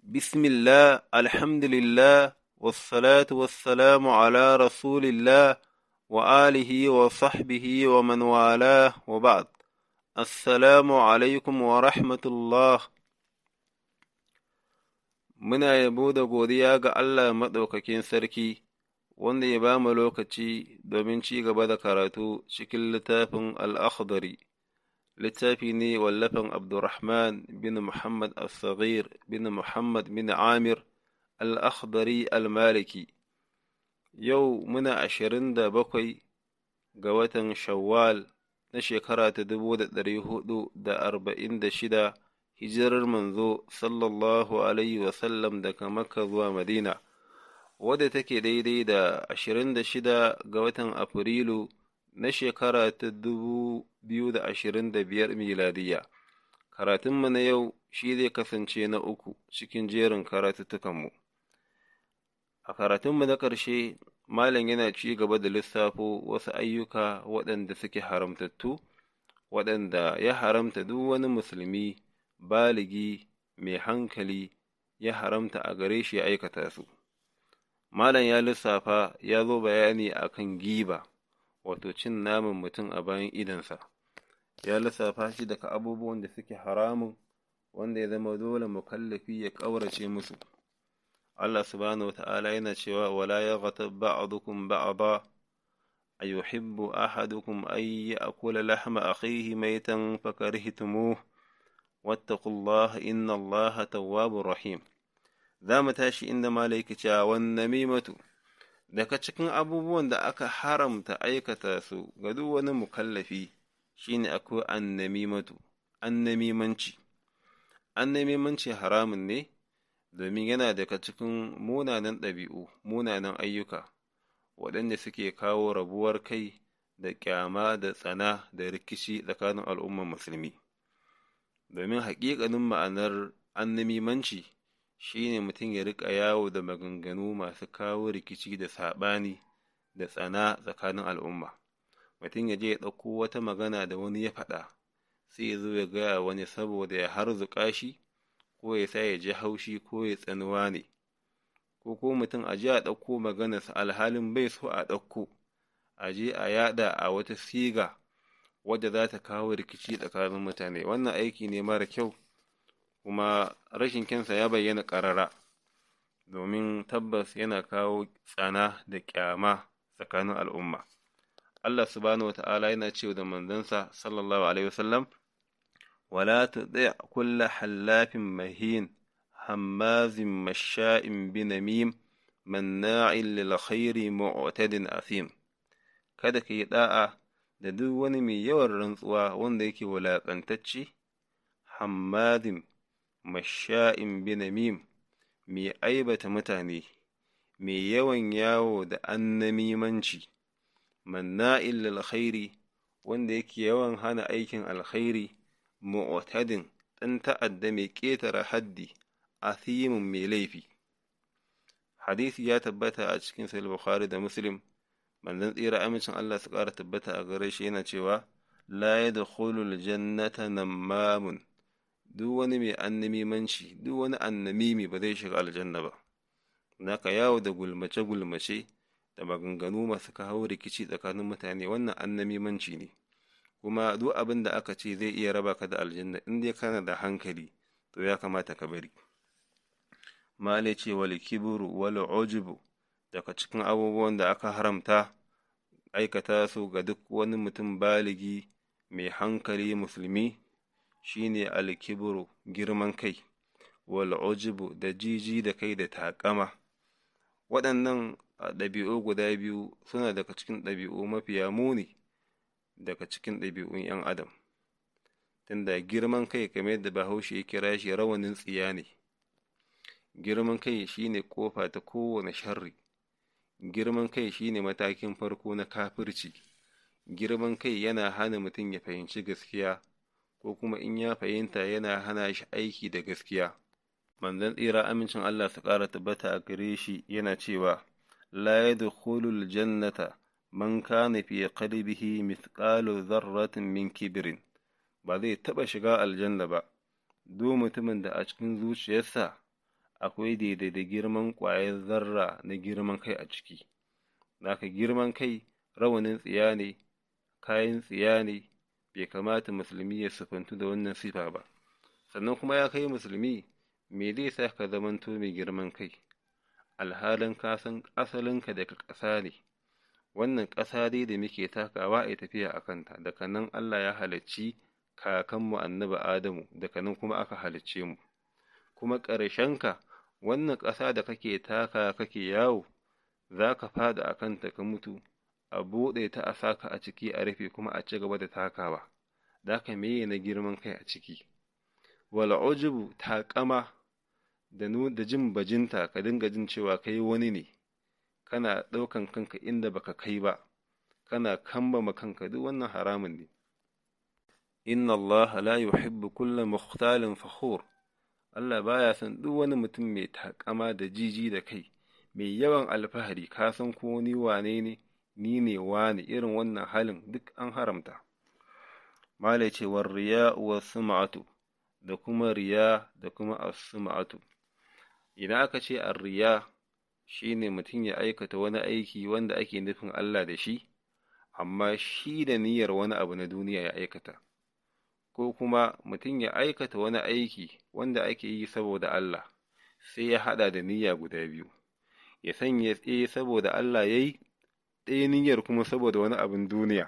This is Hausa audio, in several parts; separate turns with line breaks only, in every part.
بسم الله الحمد لله والصلاة والسلام على رسول الله وآله وصحبه ومن والاه وبعد السلام عليكم ورحمة الله. Muna yabo da godiya ga Allah maɗaukakin sarki wanda ya ba mu lokaci domin ci gaba da karatu cikin littafin Al-Akhdari. Littafi ne wallafin Abdurrahman bin Muhammad al-Saghir bin Muhammad bin Amir al-Akhdari al-Maliki. Yau muna 27 ga watan Shawwal na shekara ta 1446 hijirar manzo sallallahu alaihi wasallam daga Makka zuwa Madina, wadda take daidai da 26 ga watan Afrilu na shekara ta 2025 miladiya. Karatunmu na yau shi zai kasance na uku cikin jerin karatuttukanmu. A karatunmu na ƙarshe, Malam yana ci gaba da lissafo wasu ayyuka waɗanda suke haramtattu, waɗanda ya haramta duk wani musulmi baligi mai hankali ya haramta a gare shi ya aikata su. Malam ya lissafa ya zo bayani akan giba, wato cin naman mutum a bayan idansa. Ya lissafa shi daga abubuwan da suke haramun wanda ya zama dole mukallafi ya ƙaurace musu. Allah subhanahu wata'ala yana cewa wala yaghtab ba'dukum ba'da ayuhibbu ahadukum ay ya'kula lahma akhihi maytan fakarihtumuh wattaqullaha innallaha tawwabur rahim. Zamu tashi inda malaika cewa wan namimatu, daga cikin abubuwan da aka haramta aikata su ga duk wani mukallafi shine akwai annamimatu, annamimanci. Annamimanci haramun ne domin yana daga cikin munanan ɗabi'u, munanan ayyuka waɗanda suke kawo rabuwar kai da ƙyama da tsana da rikici tsakanin al'ummar musulmi. Domin haƙiƙanin ma'anar annamimanci shine mutum ya riƙa yawo da maganganu masu kawo rikici da saɓani da tsana tsakanin al'umma. Mutum ya je ya ɗauko wata magana da wani ya faɗa, sai ya zo ya gaya wani saboda ya harzuƙa shi, ko ya sa ya ji haushi ko ya tsanuwa ne, ko mutum a je a ɗauko maganarsa alhalin bai so a ɗauko, a je a yaɗa a wata siga wadda za ta kawo rikici tsakanin mutane. Wannan aiki ne mara kyau, kuma rashin kyansa ya bayyana ƙarara, domin tabbas yana kawo tsana da ƙyama tsakanin al'umma. Allah subhanahu wata'ala yana cewa da manzansa sallallahu alaihi wasallam, wala tuti' kulla hallafin mahin hammazin masha'in binamim manna'in lil khairi mu'tadin athim. Kada ka yi da'a da duk wani mai yawan rantsuwa wanda yake wulaƙantacce, hammazin masha'in binamim, mai aibata mutane, mai yawan yawo da annamimanci, manna'in lil khairi, wanda yake yawan hana aikin alkhairi, mu'tadin, ɗan ta'adda mai ƙetare haddi, athimin mai laifi. Hadisi ya tabbata a cikin Sahih Bukhari da Muslim, manzon tsira amincin Allah su ƙara tabbata a gare shi yana cewa la yadkhulul jannata nammamun, duk wani mai annamimanci, duk wani annamimi ba zai shiga aljanna ba. Naka yawo da gulmace da maganganu masu kawo rikici tsakanin mutane, wannan annamimanci ne, kuma duk abin da aka ce zai iya raba ka da aljanna in dai kana da hankali, to ya kamata ka bari. Male ce wal kibru wal ujubu, daga cikin abubuwan da aka haramta aikata su ga duk wani mutum baligi mai hankali musulmi shine al kibru, girman kai, wal ujubu, da jiji da kai da taƙama. Waɗannan ɗabi'u guda biyu suna daga cikin ɗabi'u mafiya muni daga cikin ɗabi'un ‘yan adam, tunda girman kai kamar yadda Bahaushe ya kira shi rawanin tsiya ne. Girman kai shine kofa ta kowane sharri, girman kai shine matakin farko na kafirci, girman kai yana hana mutum ya fahimci gaskiya, ko kuma in ya fahimta yana hana shi aiki da gaskiya. Manzon tsira amincin Allah su ƙara tabbata a gare shi yana cewa la yadkhulul jannata man kana fi qalbihi mithqalu dharratin min kibrin, ba zai taɓa shiga aljanna ba duk mutumin da a cikin zuciyarsa akwai daidai da girman ƙwayar zarra na girman kai a ciki. Naka girman kai rawanin tsiya ne, kayan tsiya ne, bai kamata musulmi ya sifantu da wannan sifa ba. Sannan kuma ya kai musulmi, me zai sa ka zamanto mai girman kai? Alhalin ka san asalinka daga ƙasa ne, wannan ƙasa dai da muke takawa a tafiya a kanta, daga nan Allah ya halicci kakanmu annabi Adamu, daga nan kuma aka halicce mu. Kuma ƙarshenka, wannan ƙasa da kake taka kake yawo, za ka fada a kanta ka mutu, a buɗe ta a saka a ciki a rufe kuma a ci gaba da takawa, da ka meye na girman kai a ciki. Wal ujubu taƙama da jin bajinta, ka dinga jin cewa kai wani ne, kana ɗaukan kanka inda baka kai ba, kana kambama kanka, duk wannan haramun ne. Inna Allah la yuhibbu kulla mukhtalin fakhur. Allah baya son duk wani mutum mai taƙama da jiji da kai, mai yawan alfahari, ka san ko ni wane ne, ni ne wane, irin wannan halin duk an haramta. Malai ce war riya wa sum'atu, da kuma riya da kuma as-sum'atu. Idan aka ce ar-riya shine mutum ya aikata wani aiki wanda ake nufin Allah da shi, amma shi da niyyar wani abu na duniya ya aikata, ko kuma mutum ya aikata wani aiki wanda ake yi saboda Allah, sai ya haɗa da niyya guda biyu, ya sanya tsaye saboda Allah ya yi, ɗaya niyyar kuma saboda wani abin duniya.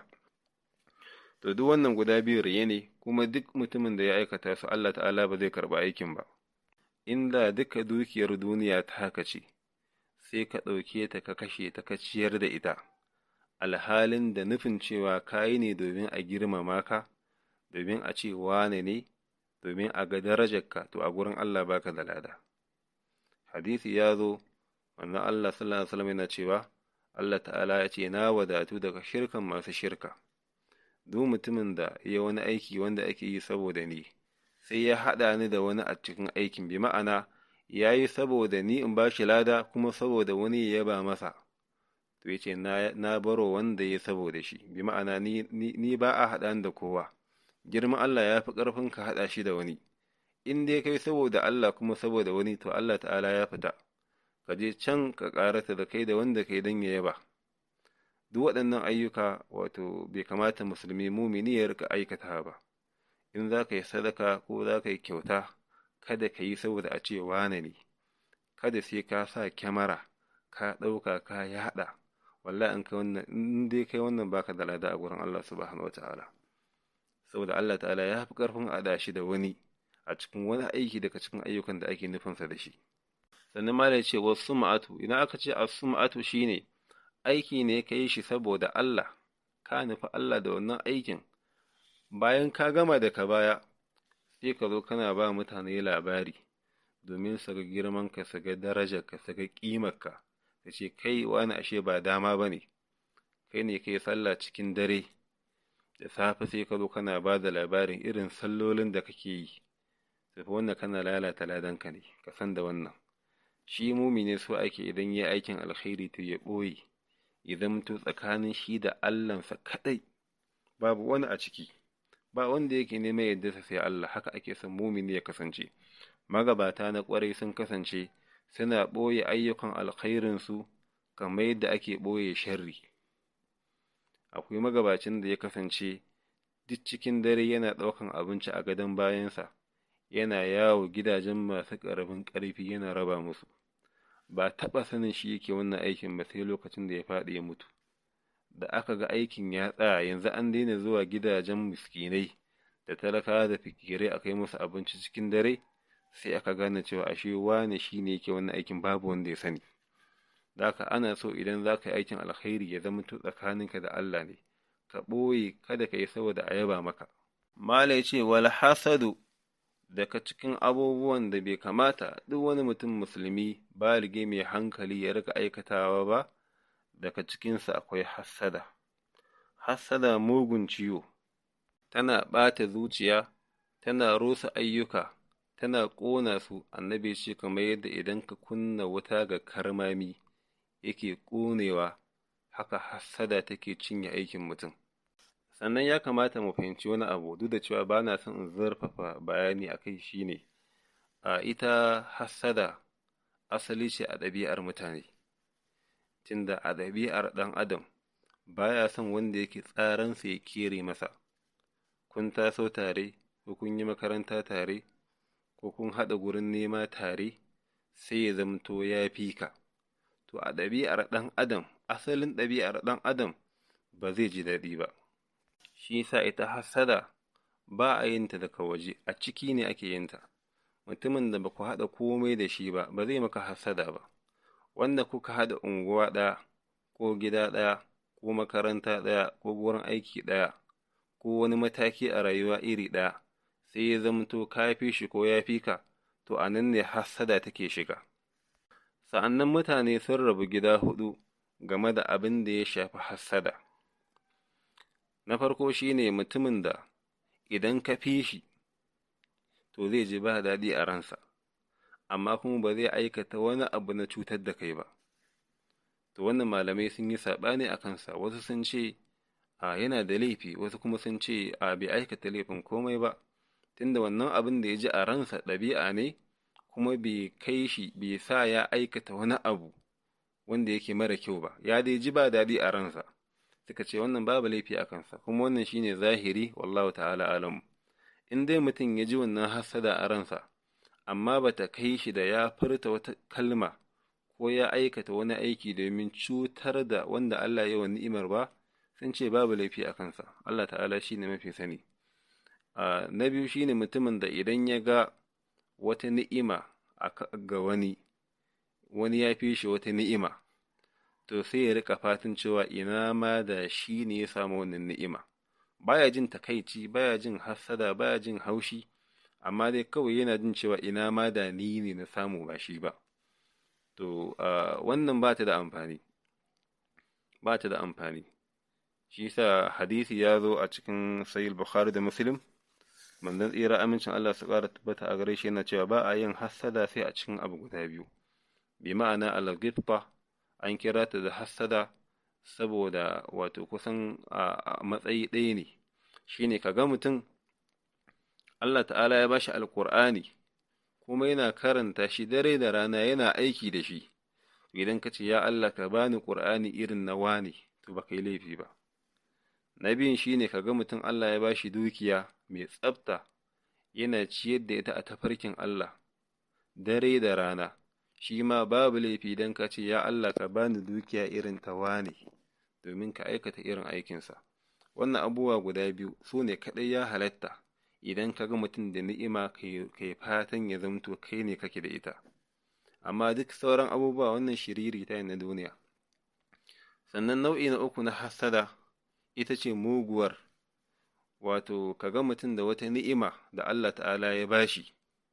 To duk wannan guda biyu riya ne, kuma duk mutumin da ya aikata su Allah ta'ala ba zai karɓi aikin ba. Inda duka dukiyar duniya ta haka ce, sai ka ɗauke ta ka kashe ta ka ciyar da ita, alhalin da nufin cewa kayi ne domin a girmama ka, domin a ce wane ne, domin a ga darajarka, to a gurin Allah baka da lada. Hadisi ya zo, wannan Allah sallallahu alaihi wasallam yana cewa, Allah ta'ala ya ce, na wadatu daga shirkan masu shirka. Duk mutumin da ya wani aiki wanda ake yi saboda ni, sai ya haɗa ni da wani a cikin aikin, bi ma'ana ya yi saboda ni in ba shi lada kuma saboda wani ya yaba masa, to ya ce na baro wanda ya saboda shi, bi ma'ana ni ba a haɗa ni da kowa. Girman Allah ya fi ƙarfin ka haɗa shi da wani, in dai kai saboda Allah kuma saboda wani, to Allah ta'ala ya fita, ka je can ka ƙarata da kai da wanda kai don ya yaba. Duk waɗannan ayyuka wato bai kamata musulmi mumini ya rika aikata ba. In za ka yi sadaka ko za ka yi kyauta, kada ka yi saboda a ce wane ne, kada sai ka sa kyamara ka ɗauka ka yaɗa, wallahi in dai kai wannan baka da lada a gurin Allah subhanahu wa ta'ala. Saboda Allah ta'ala ya fi ƙarfin a shi da wani a cikin wani aiki daga cikin ayyukan da ake nufinsa da shi. Sannan ma da ce wasu sum'atu, idan aka ce as-sum'atu shine aiki ne ka yi shi saboda Allah, ka nufi Allah da wannan aikin, bayan ka gama da ka baya, sai ka zo kana ba mutane labari domin su ga girmanka, su ga darajarka, su ga ƙimarka, ka ce kai wani ashe ba dama ba ne, kai ne kai sallah cikin dare, da safe sai ka zo kana ba da labarin irin sallolin da kake yi, tafi wannan kana lalata ladanka ne, ka san da wannan. Shi mumini so ake idan ya aikin alkhairi to ya ɓoye, idan mutu tsakanin shi da Allahnsa kaɗai, babu wani a ciki, ba wanda yake neman yadda sai Allah. Haka ake son mumini ya kasance. Magabata na ƙwarai sun kasance suna ɓoye ayyukan alkhairinsu kamar yadda ake ɓoye sharri. Akwai magabacin da ya kasance duk cikin dare yana ɗaukan abinci a gadon bayansa, yana yawo gidajen masu ƙaramin ƙarfi yana raba musu. Ba taɓa sanin shi yake wannan aikin ba sai lokacin da ya faɗi ya mutu. Da aka ga aikin ya tsaya, yanzu an daina zuwa gidajen miskinai da talakawa da fikirai a kai musu abinci cikin dare, sai aka gane cewa ashe wane shi ne yake wannan aikin, babu wanda ya sani. Da haka ana so idan za ka yi aikin alkhairi ya zama tsakaninka da Allah ne, ka ɓoye, kada ka yi saboda a yaba maka. Malai ce wal hasadu, daga cikin abubuwan da bai kamata duk wani mutum musulmi baligi mai hankali ya rika aikatawa ba, daga cikinsa akwai hassada. Hassada mugun ciwo, tana ɓata zuciya, tana rusa ayyuka, tana ƙona su. Annabi ce kamar yadda idan ka kunna wuta ga karmami yake ƙonewa, haka hassada take cinye aikin mutum. Sannan ya kamata mu fahimci wani abu, duk da cewa ba na son in zurfafa bayani a kai, shi ne, ita hassada asali ce a ɗabi'ar mutane, tunda a ɗabi'ar ɗan adam baya son wanda yake tsaransa ya kere masa. Kun taso tare, ko kun yi makaranta tare, ko kun haɗa gurin nema tare, sai ya zamto ya fi ka. To a ɗabi'ar ɗan adam, asalin ɗabi'ar ɗan adam ba zai ji daɗi ba. Shi sa ita hassada ba a yin ta daga waje, a ciki ne ake yin ta. Mutumin da ba ku haɗa komai da shi ba, ba zai maka hassada ba. Wanda kuka haɗa unguwa ɗaya, ko gida ɗaya, ko makaranta ɗaya, ko wurin aiki ɗaya, ko wani mataki a rayuwa iri ɗaya, sai ya zamto ka fi shi ko ya fi ka, to a nan ne hassada take shiga. Sa'annan mutane sun rabu gida huɗu game da abin da ya shafi hassada. Na farko shi ne mutumin da idan ka fi shi, to zai ji ba daɗi a ransa, amma kuma ba zai aikata wani abu na cutar da kai ba. To wannan malamai sun yi saɓani a kansa, wasu sun ce yana da laifi, wasu kuma sun ce bai aikata laifin komai ba, tunda wannan abin da ya ji a ransa ɗabi'a ne, kuma bai kai shi, bai sa ya aikata wani abu wanda yake mara kyau ba, ya dai ji ba daɗi a ransa. Suka ce wannan babu laifi a kansa, kuma wannan shine zahiri, wallahu ta'ala alamu. In dai mutum ya ji wannan hassada a ransa, amma ba ta kai shi da ya furta wata kalma ko ya aikata wani aiki domin cutar da wanda Allah ya wa ni'imar ba, sun ce babu laifi a kansa. Allah ta'ala shi ne mafi sani. Na biyu shi ne mutumin da idan ya ga wata ni'ima ga wani ya fi shi wata ni'ima, to sai ya rika fatan cewa ina ma da shi ne ya samu wannan ni'ima. Baya jin takaici, baya jin hassada, baya jin haushi, amma dai kawai yana jin cewa ina ma da ni ne na samu ba shi ba. To wannan ba ta da amfani, ba ta da amfani. Shi sa hadisi ya zo a cikin Sahih Bukhari da Muslim, manzon tsira amincin Allah su ƙara tabbata a gare shi yana cewa ba a yin hassada sai a cikin abu guda biyu. Bi ma'ana al-ghibta, an kira ta da hassada saboda wato kusan a matsayi ɗaya ne. Shine kaga mutum Allah ta'ala ya bashi alƙur'ani kuma yana karanta shi dare da rana, yana aiki da shi. Idan ka ce ya Allah ka bani ƙur'ani irin na wane, to ba kai laifi ba. Na biyun shine kaga mutum Allah ya bashi dukiya mai tsafta, yana ciyar da ita a tafarkin Allah dare da rana, shi ma babu laifi idan ka ce ya Allah ka bani dukiya irin ta wane, domin ka aikata irin aikinsa. Wannan abubuwa guda biyu su ne kaɗai ya halatta idan ka ga mutum da ni'ima kai fatan ya zamto kai ne kake da ita. Amma duk sauran abubuwa wannan shiriri ta na duniya. Sannan nau'i na uku na hassada ita ce muguwar, wato ka ga mutum da wata ni'ima da Allah ta'ala ya bashi,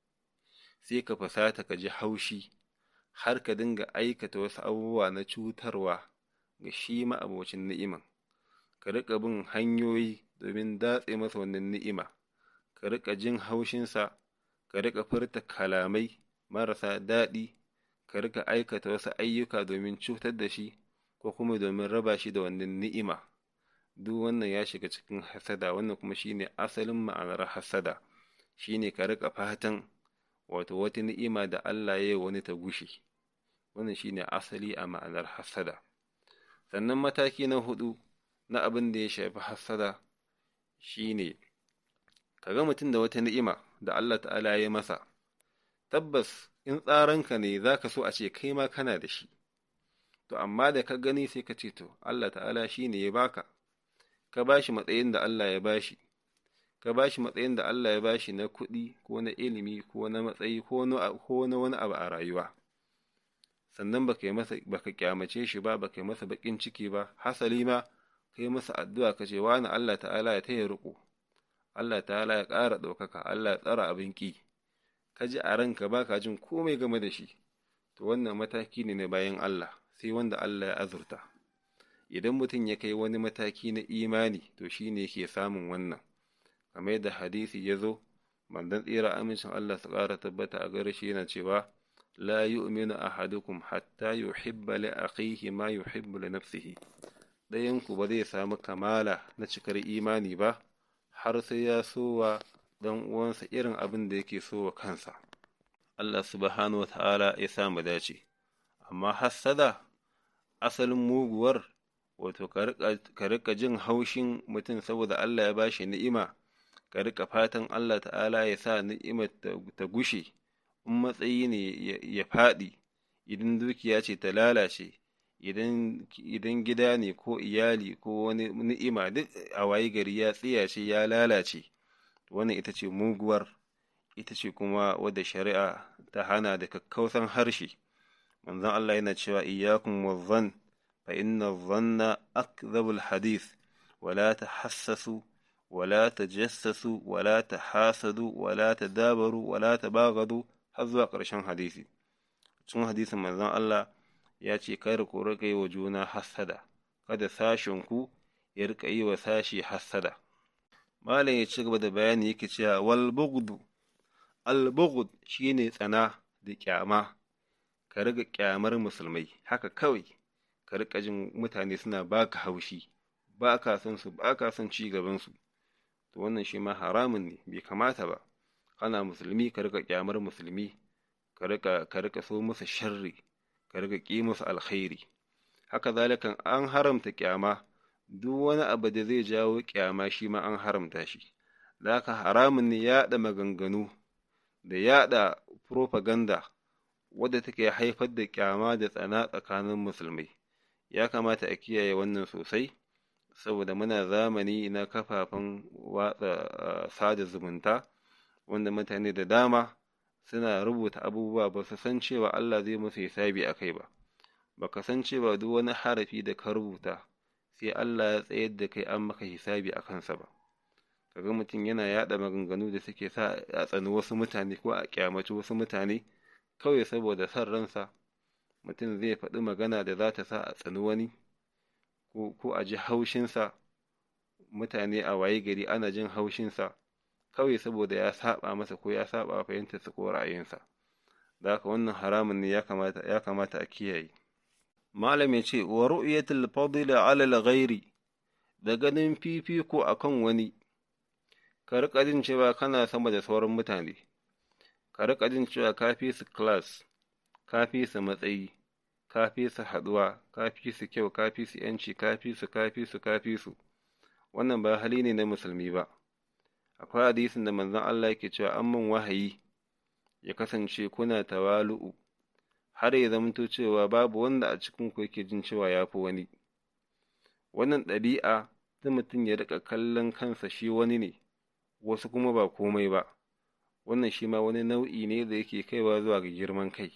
sai ka fasata ka ji haushi, har ka dinga aikata wasu abubuwa na cutarwa ga shi ma'abocin ni'iman. Ka riƙa bin hanyoyi domin datse masa wannan ni'ima, ka riƙa jin haushinsa, ka riƙa furta kalamai marasa daɗi, ka riƙa aikata wasu ayyuka domin cutar da shi ko kuma domin raba shi da wannan ni'ima. Duk wannan ya shiga cikin hasada, wannan kuma shine asalin ma'anar hasada, shine ka riƙa fatan wato wata ni'ima da Allah ya yi wani ta gushe. Wannan shine asali a ma'anar hasada. Sannan mataki na hudu na abin da ya shafi hassada shine kaga mutum da wata ni'ima da Allah ta'ala ya masa, tabbas in tsaranka ne zaka so a ce kai ma kana da shi, to amma da ka gani sai ka ce to Allah ta'ala shine ya baka, ka bashi matsayin da Allah ya bashi, ka bashi matsayin da Allah ya bashi na kuɗi ko na ilimi ko na matsayi ko na wani abu a rayuwa. Sannan baka kyamace shi ba, baka yi masa bakin ciki ba, hasali ma kai masa addu'a ka ce wani Allah ta'ala ya taya riƙo, Allah ta'ala ya ƙara ɗaukaka, Allah ya tsara abin ƙi, ka ji a ranka ba ka jin komai game da shi, to wannan mataki ne na bayan Allah, sai wanda Allah ya azurta. Idan mutum ya kai wani mataki na imani, to shi ne yake samun wannan, kamar yadda hadisi ya zo, manzon tsira amincin Allah su ƙara tabbata a gare shi yana cewa la yu'minu ahadukum hatta yuhibba li akhihi ma yuhibbu li nafsihi. Ɗayanku ba zai samu kamala na cikar imani ba har sai ya sowa ɗan uwansa irin abin da yake so wa kansa. Allah subhanahu wa ta'ala ya sa mu dace. Amma hassada, asalin muguwar, wato ka riƙa jin haushin mutum saboda Allah ya ba shi ni'ima, ka riƙa fatan Allah ta'ala ya sa ni'imar ta gushe, in matsayi ne ya faɗi, idan dukiya ce ta lalace, idan gida ne ko iyali ko wani ni'ima duk a wayi gari ya tsiyace ya lalace, wannan ita ce muguwar, ita ce kuma wadda shari'a ta hana da kakkausan harshe. Manzon Allah yana cewa iyyakum wazzan fa inna dhanna akdhabul hadith wala tahassasu wala tajassasu wala tahasadu wala tadabaru wala tabaghadu har zuwa ƙarshen hadisi. Cikin hadisin manzon Allah ya ce kada ku riƙa yi wa juna hassada, kada sashinku ya riƙa yi wa sashi hassada. Malam ya ci gaba da bayani yake cewa wal bughdu, al bughd shine tsana da ƙyama, ka riga ƙyamar musulmai haka kawai, ka riƙa jin mutane suna baka haushi, ba ka son su, ba ka son ci gaban su, to wannan shi ma haramun ne, bai kamata ba. Kana musulmi ka riƙa ƙyamar musulmi, ka riƙa so musu sharri, ka riƙa ƙi musu alkhairi. Haka zalikan an haramta ƙyama, duk wani abu da zai jawo ƙyama shi ma an haramta shi. Da haka haramun ne yaɗa maganganu da yaɗa propaganda wadda take haifar da ƙyama da tsana tsakanin musulmai. Ya kamata a kiyaye wannan sosai, saboda muna zamani na kafafen watsa sada zumunta, wanda mutane da dama suna rubuta abubuwa ba su san cewa Allah zai musu hisabi a kai ba, ba ka san cewa duk wani harafi da ka rubuta sai Allah ya tsayar da kai an maka hisabi a kansa ba. Kaga mutum yana yaɗa maganganu da suke sa a tsani wasu mutane ko a ƙyamaci wasu mutane, kawai saboda son ransa. Mutum zai faɗi magana da za ta sa a tsani wani ko a ji haushinsa, mutane a waye gari ana jin haushinsa kawai saboda ya saba masa ko ya saba fahimtarsa ko ra'ayinsa. Da haka wannan haramun ne, ya kamata a kiyaye. Malam ya ce wa ru'yatul fadli 'ala al-ghairi, da ganin fifiko akan wani, ka riƙa jin cewa kana sama da sauran mutane, ka riƙa jin cewa ka fi su class, ka fi su matsayi, ka fi su haɗuwa, ka fi su kyau, ka fi su ‘yanci, ka fi su. Wannan ba hali ne na musulmi ba. Akwai hadisin da manzon Allah yake cewa an min wahayi ya kasance kuna tawalu'u, har ya zamanto cewa babu wanda a cikin ku yake jin cewa ya fi wani. Wannan ɗabi'a ta mutum ya riƙa kallon kansa shi wani ne, wasu kuma ba komai ba, wannan shi ma wani nau'i ne da yake kaiwa zuwa ga girman kai.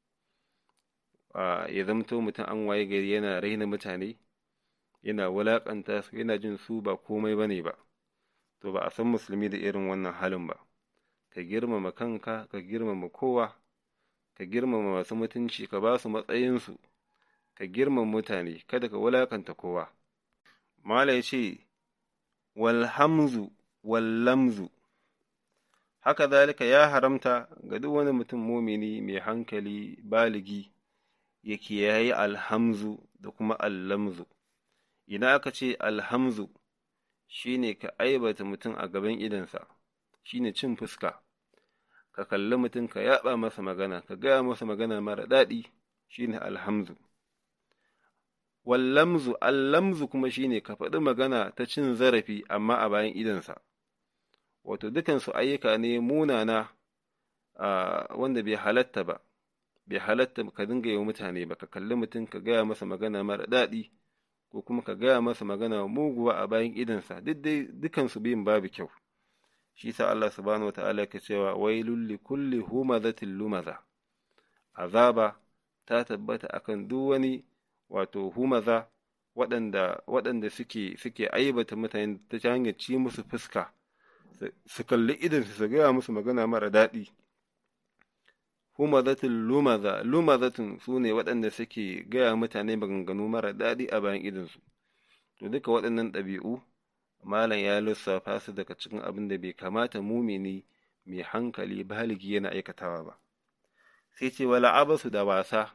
Ya zamto mutum an waye gari yana raina mutane, yana wulaƙanta su, yana jin su ba komai ba ne ba, to ba a san musulmi da irin wannan halin ba. Ka girmama kanka, ka girmama kowa, ka girmama masu mutunci, ka ba su matsayinsu, ka girmama mutane, kada ka wulaƙanta kowa. Mala ya ce walhamzu wallamzu, haka zalika ya haramta ga duk wani mutum mumini mai hankali baligi ya kiyaye alhamzu da kuma allamzu. Idan aka ce alhamzu shine ka aibata mutum a gaban idansa, shine cin fuska, ka kalli mutum ka yaɓa masa magana, ka gaya masa magana mara daɗi, shine alhamzu. Wallamzu, allamzu kuma shine ka faɗi magana ta cin zarafi amma a bayan idansa. Wato dukansu ayyuka ne munana, wanda bai halatta ba, bai halatta ka dinga yi wa mutane ba, ka kalli mutum ka gaya masa magana mara daɗi ko kuma ka gaya masa magana muguwa a bayan idansa, dukansu biyun babu kyau. Shi sa Allah subhanahu wata'ala ke cewa wailul li kulli humazatin lumaza, azaba ta tabbata akan duk wani wato humaza waɗanda suke aibata mutane ta hanyar ci musu fuska, su kalli idansu su gaya musu magana mara daɗi. Humazatin lumazatin su ne waɗanda suke gaya mutane maganganu mara daɗi a bayan idansu. To duka waɗannan ɗabi'u malam ya lissafa su daga cikin abin da bai kamata mumini mai hankali baligi yana aikatawa ba. Sai ce wala abasu da wasa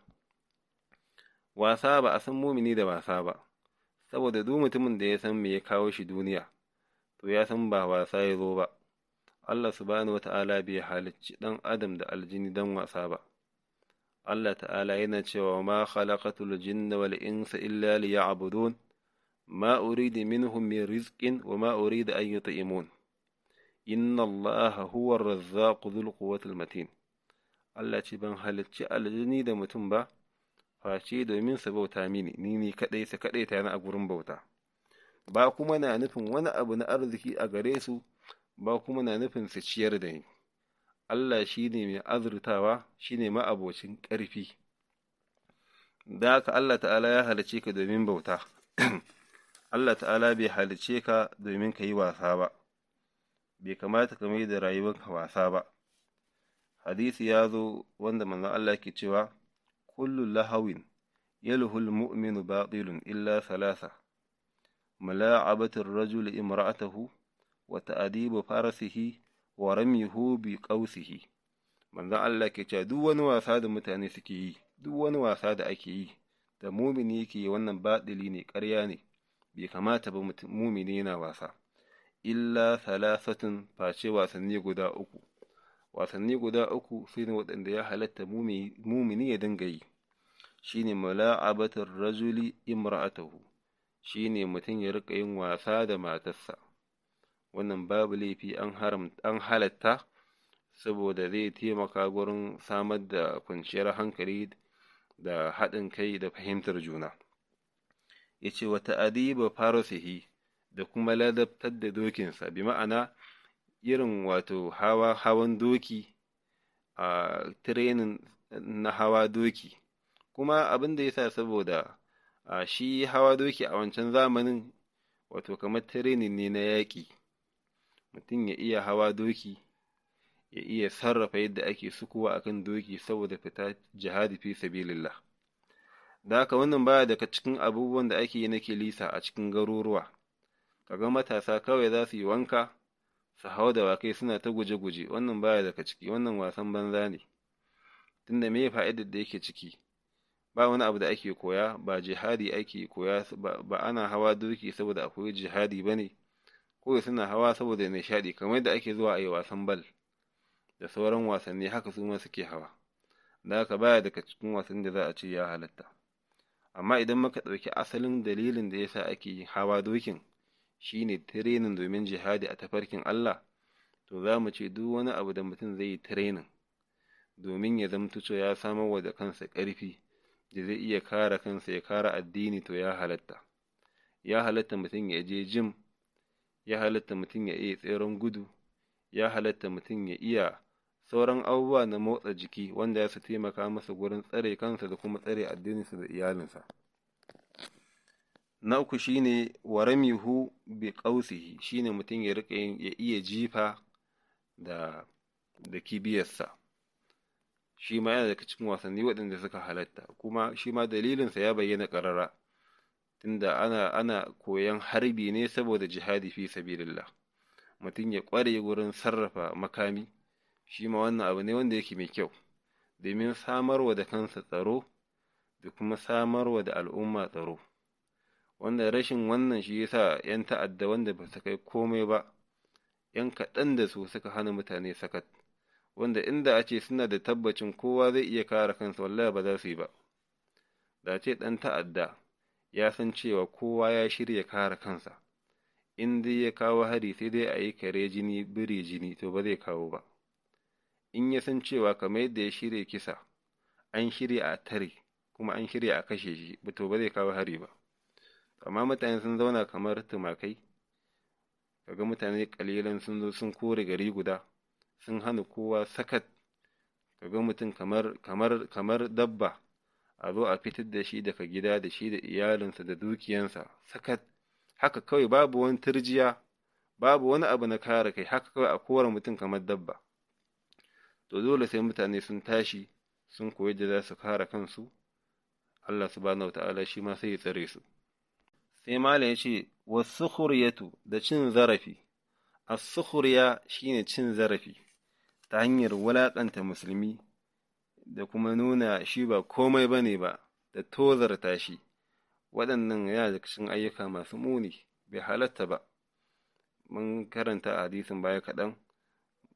ba a san mumini da wasa ba, saboda duk mutumin da ya san me ya kawo shi duniya, to ya san ba wasa ya zo ba, Allah subhanahu wata'ala bai halicci ɗan adam da aljini don wasa ba. Allah ta'ala yana cewa ma khalaqatul jinna wal insa illa liya'budun ma uridu minhum min rizqin wa ma uridu an yut'imun inna Allaha huwa ar-razzaqu dhul quwwatil matin. Allah ce ban halicci aljini da mutum ba face domin su bauta mini, ni kadai su kadai ta a gurin bauta, ba kuma na nufin wani abu na arziki a gare su, ba kuma na nufin su ciyar da ni. Allah shi ne mai azurtawa, shi ne ma'abocin ƙarfi. Da haka Allah ta'ala ya halice ka domin bauta. Allah ta'ala bai halice ka domin ka yi wasa ba, bai kamata ka mai da rayuwarka wasa ba. Hadisi ya zo wanda manzon Allah ke cewa, kullu lahawin yalhul mu'minu batilun illa salasa, mula'abatir rajuli imra'atahu wa ta'dibu farasihi wa ramyuhu bi qausihi. Manzon Allah ke cewa duk wani wasa da mutane suke yi, duk wani wasa da ake yi da mumini yake yi, wannan baɗili ne, ƙarya ne, bai kamata ba mumini yana wasa. Illa salasatun, face wasanni guda uku. Wasanni guda uku su ne waɗanda ya halatta mumini ya dinga yi. Shi ne mula'abatar rajuli imra'atahu, shi ne mutum ya riƙa yin wasa da matarsa. Wannan babu laifi, an halatta, saboda zai taimaka gurin samar da kwanciyar hankali da haɗin kai da fahimtar juna. Ya ce wata adiba farasihi, da kuma ladabtar da dokinsa, bi ma'ana irin wato hawan doki, a tirenin na hawa doki. Kuma abin da ya sa saboda shi hawa doki a wancan zamanin wato kamar tirenin ne na yaƙi, mutum ya iya hawa doki, ya iya sarrafa yadda ake sukuwa akan doki saboda fita jihadi fi sabilillah. Da haka wannan baya daga cikin abubuwan da ake yi na kilisa a cikin garuruwa. Kaga matasa kawai za su yi wanka, su hau da wakai suna ta guje-guje, wannan baya daga ciki, wannan wasan banza ne. Tunda me fa'idar da yake ciki? Ba wani abu da ake koya, ba jihadi ake koya, ba ana hawa doki saboda akwai jihadi ba ne, kawai suna hawa saboda nishaɗi, kamar yadda ake zuwa a yi wasan bal da sauran wasanni, haka su ma suke hawa. Da haka baya daga cikin wasannin da za a ce ya halatta. Amma idan muka ɗauki asalin dalilin da yasa ake yin hawa dokin shine tirenin domin jihadi a tafarkin Allah, to za mu ce duk wani abu da mutum zai yi tirenin domin ya zamto cewa ya samar wa da kansa ƙarfi da zai iya kare kansa, ya kare addini, to ya halatta. Ya halatta mutum ya je jim, ya halatta mutum ya iya tseren gudu, ya halatta mutum ya iya sauran abubuwa na motsa jiki wanda ya su taimaka masa gurin tsare kansa da kuma tsare addininsa da iyalinsa. Na uku shine waramihu bi qausihi, shine mutum ya iya jifa da kibiyarsa. Shi ma yana daga cikin wasanni waɗanda suka halatta, kuma shi ma dalilinsa ya bayyana ƙarara, tunda ana koyan harbi ne saboda jihadi fi sabilillah. Mutum ya ƙware gurin sarrafa makami, shi ma wannan abu ne wanda yake mai kyau, domin samarwa da kansa tsaro da kuma samarwa da al'umma tsaro. Wanda rashin wannan shi yasa 'yan ta'adda wanda ba su kai komai ba, 'yan kaɗan da su suka hana mutane sakat, wanda inda a ce suna da tabbacin kowa zai iya kare kansa, wallahi ba za su yi ba. Da ce ɗan ta'adda ya san cewa kowa ya shirya kare kansa, in dai ya kawo hari sai dai a yi kare jini biri jini, to ba zai kawo ba. In ya san cewa kamar yadda ya shirya kisa, an shirya a tare kuma an shirya a kashe shi, to ba zai kawo hari ba. Amma mutane sun zauna kamar tumakai, kaga mutane kalilan sun zo sun kore gari guda, sun hana kowa sakat, kaga mutum kamar dabba, a zo a fitar da shi daga gida da shi da iyalinsa da dukiyansa sakat, haka kawai, babu wani turjiya, babu wani abu na kare kai, haka kawai a kore mutum kamar dabba. To dole sai mutane sun tashi sun koyi da za su kare kansu, Allah subhanahu wata'ala shi ma sai ya tsare su. Sai malam ya ce wasukhriyatu, da cin zarafi. As-sukhriya shine cin zarafi ta hanyar wulaƙanta musulmi da kuma nuna shi ba komai bane ba, da tozarta shi. Waɗannan yana da cikin ayyuka masu muni, bai halatta ba. Mun karanta a hadisin baya kaɗan,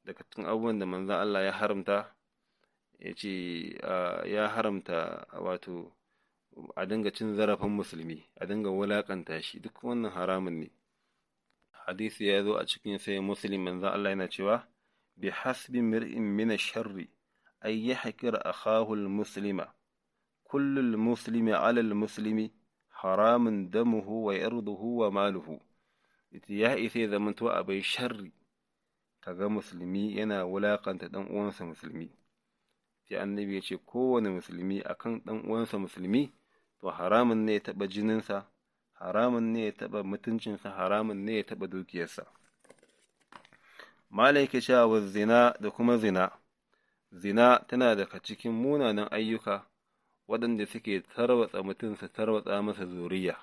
daga cikin abubuwan da manzon Allah ya haramta, ya ce ya haramta wato a dinga cin zarafin musulmi, a dinga wulaƙanta shi, duk wannan haramun ne. Hadisi ya zo a cikin sai Muslim, manzon Allah yana cewa bi hasbi mir'in min ash-sharri ay yahqir akahu al-muslima, kullu al-muslimi 'ala al-muslimi haramun damuhu wa irduhu wa maluhu. Ya isa zamanto abai sharri kaga musulmi yana wulaƙanta ɗan uwansa musulmi, sai annabi ya ce kowane musulmi akan ɗan uwansa musulmi to haramun ne ya taɓa jininsa, haramun ne ya taɓa mutuncinsa, haramun ne ya taɓa dukiyarsa. Malai ke cewa zina da kuma zina. Zina tana daga cikin munanan ayyuka waɗanda suke tarwatsa mutum, su tarwatsa masa zuriya.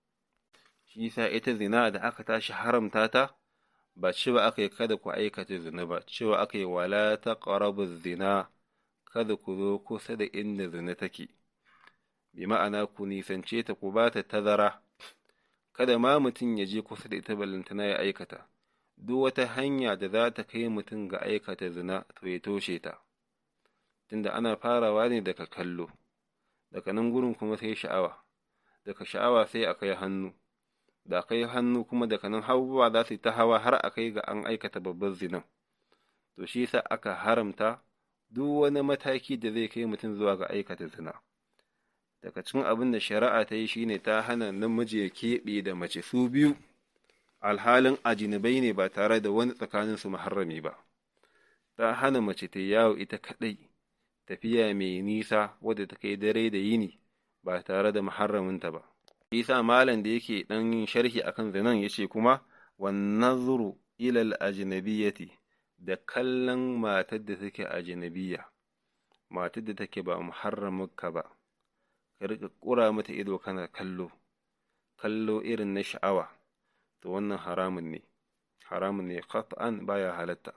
Shi yasa ita zina da aka tashi haramta ta, ba cewa aka yi kada ku aikata zina ba, cewa aka yi wala taqrabu zina, kada ku zo kusa da inda zina take, bi ma'ana ku nisance ta, ku ba ta tazara, kada ma mutum ya je kusa da ita ballantana ya aikata. Duk wata hanya da za ta kai mutum ga aikata zina to ya toshe ta, tunda ana farawa ne daga kallo, daga nan gurin kuma sai sha'awa, daga sha'awa sai a kai hannu, da kai hannu kuma daga nan hawa za su yi ta hawa har a kai ga an aikata babban zinan. To shi yasa aka haramta duk wani mataki da zai kai mutum zuwa ga aikata zina. Daga cikin abin da shari'a ta yi shine ta hana namiji ya keɓe da mace su biyu, alhalin ajinabai ne ba tare da wani tsakaninsu muharrami ba. Ta hana mace ta yawo ita kaɗai, tafiya mai nisa wadda ta kai dare da yini ba tare da muharraminta ba. Isa malam da yake ɗan yin sharhi akan zinan ya ce kuma wannan zuru ilal ajinabiyyati, da kallon matar da take ajinabiyya, matar da take ba muharraminka ba, ka riƙa ƙura mata ido kana kallo, kallo irin na sha'awa, to wannan haramun ne, haramun ne qat'an, baya halatta.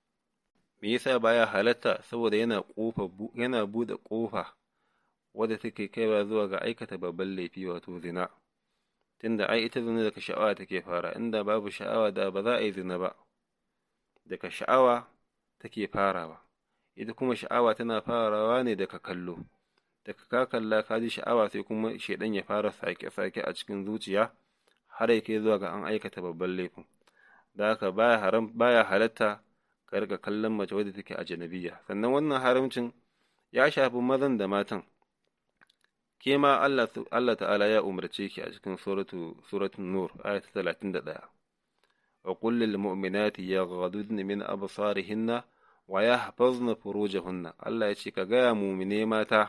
Me yasa baya halatta? Saboda yana buɗe ƙofa wadda take kaiwa zuwa ga aikata babban laifi, wato zina. Tunda ai ita zina daga sha'awa take fara, inda babu sha'awa da ba za a yi zina ba. Daga sha'awa take farawa, ita kuma sha'awa tana farawa ne daga kallo. Daga ka kalla ka ji sha'awa sai kuma shaidan ya fara sake-sake a cikin zuciya har ya kai zuwa ga an aikata babban laifin. Da haka baya halatta ka riƙa kallon mace wadda take ajnabiyya. Sannan wannan haramcin ya shafi mazan da matan. Ke ma Allah ta'ala ya umarce ki a cikin suratul Nur aya ta 31. Wa qul lil mu'minati yaghdudna min absarihinna wa yahfazna furujahunna. Allah ya ce ka gaya mu'mine mata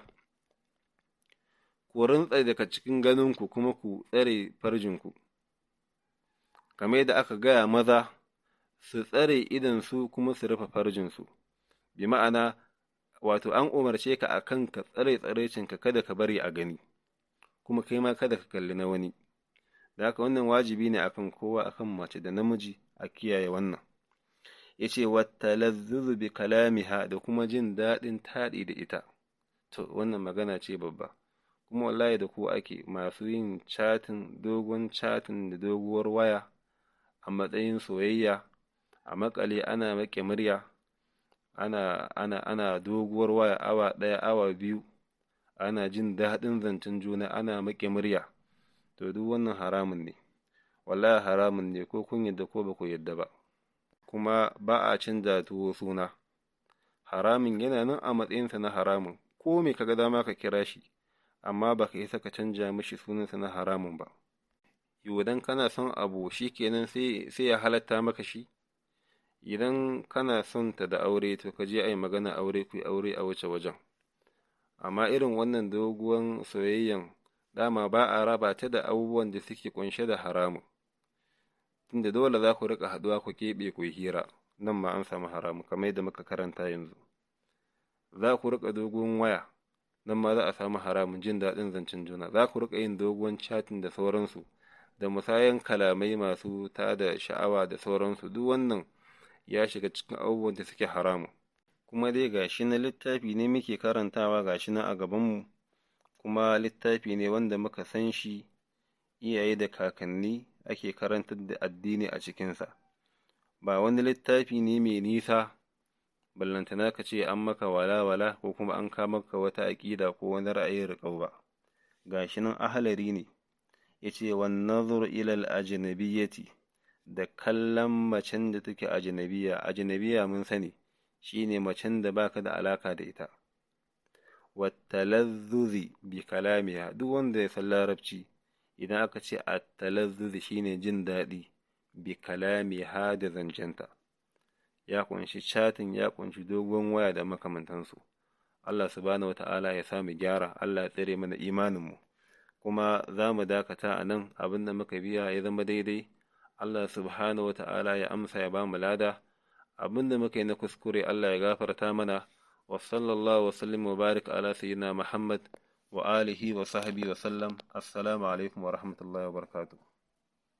ku rintsa daga cikin ganinku kuma ku tsare farjinku. Kamar da aka gaya maza su tsare idansu kuma su rufe farjinsu. Bi ma'ana wato an umarce ka akan ka tsare tsarecinka, kada ka bari a gani, kuma kai ma kada ka kalli na wani. Da haka wannan wajibi ne akan kowa, akan mace da namiji, a kiyaye wannan. Yace wattalazzuzu bi kalamiha, da kuma jin daɗin taɗi da ita. To wannan magana ce babba, kuma wallahi da ku ake, masu yin chatin, dogon chatin da doguwar waya a matsayin soyayya, a makale ana maƙe murya, ana doguwar waya awa ɗaya awa biyu, ana jin daɗin zancen juna, ana maƙe murya. To duk wannan haramun ne, wallahi haramun ne, ko kun yadda ko ba ku yadda ba. Kuma ba a canza tuwo suna, haramun yana nan a matsayinsa na haramun, ko me kaga dama ka kira shi, amma ba ka isa ka canja mishi sunansa na haramun ba. Idan kana son abu shi kenan sai ya halatta maka shi. Idan kana son ta da aure to ka je a yi magana aure, ku yi aure a wuce wajen. Amma irin wannan doguwan soyayyan dama ba a raba ta da abubuwan da suke kunshe da haramun. Tunda dole za ku riƙa haɗuwa ku keɓe ku yi hira, nan ma an samu haramun kamar yadda muka karanta yanzu. Za ku riƙa doguwan waya, nan ma za a samu haramun, jin daɗin zancen juna. Za ku riƙa yin doguwan chatin da sauransu, da musayan kalamai masu tada sha'awa da sauransu, duk wannan ya shiga cikin abubuwan da suke haramu. Kuma dai gashi na littafi ne muke karantawa, gashi na a gabanmu, kuma littafi ne wanda muka san shi iyaye da kakanni ake karantar da addini a cikinsa. Ba wani littafi ne mai nisa ballantana ka ce an maka wala ko kuma an kama maka wata aƙida ko wani ra'ayin riƙau ba. Gashi nan ahalari ne ya ce wan nazar ilal ajnabiyyati, da kallon macen da take ajnabiya mun sani shine macen da baka da alaka da ita. Wattalazzuzi bi kalamiha, duk wanda ya san larabci idan aka ce at-talazzuzi shine jin daɗi bi kalamiha da zancenta, ya kunshi chatting, ya kunshi dogon waya da makamantansu. Allah subhanahu wata'ala ya samu gyara, Allah ya tsare mana imaninmu. Kuma za mu dakata a nan, abin da muka biya ya zama daidai, Allah subhanahu wata'ala ya amsa ya ba mu lada, abin da muka yi na kuskure Allah ya gafarta mana. Wa sallallahu wa sallim wa barik ala sayyidina Muhammad wa alihi wa sahbihi wa sallam. Assalamu alaikum wa rahmatullahi wa barakatuh.